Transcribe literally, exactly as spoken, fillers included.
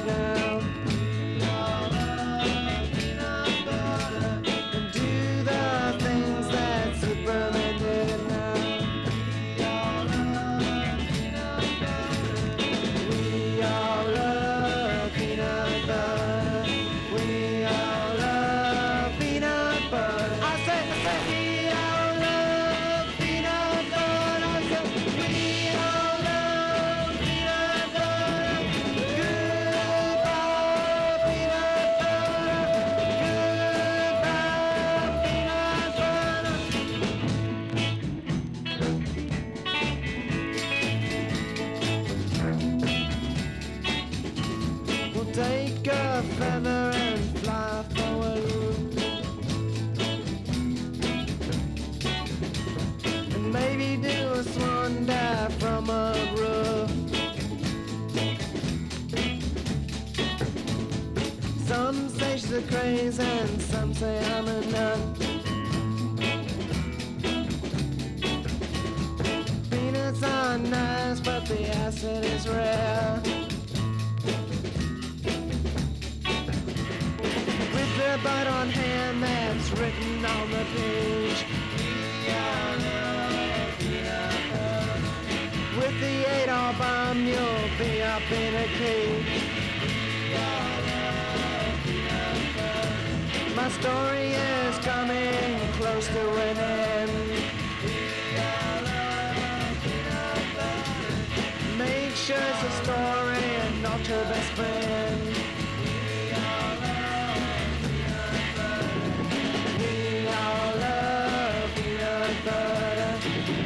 now. We all love peanut butter and do the things that Superman did now. We all love peanut butter. We all love peanut butter. We all love peanut butter. I said, I said, we all love peanut butter. I said, we all love peanut butter. Goodbye, peanut butter. Goodbye, peanut butter. We'll take a feather and fly forward, and maybe do a swan dive from a roof. Some say she's a craze and some say I'm a nut. Peanuts are nice, but the acid is rare. With the bite on hand that's written on the page. We all love peanut butter. With the eight-all bomb, you'll be up in a cage. We all love peanut butter. My story is coming close to an end. We all love peanut butter. Make sure it's a story and not your best friend. We all love peanut butter. We all love peanut butter.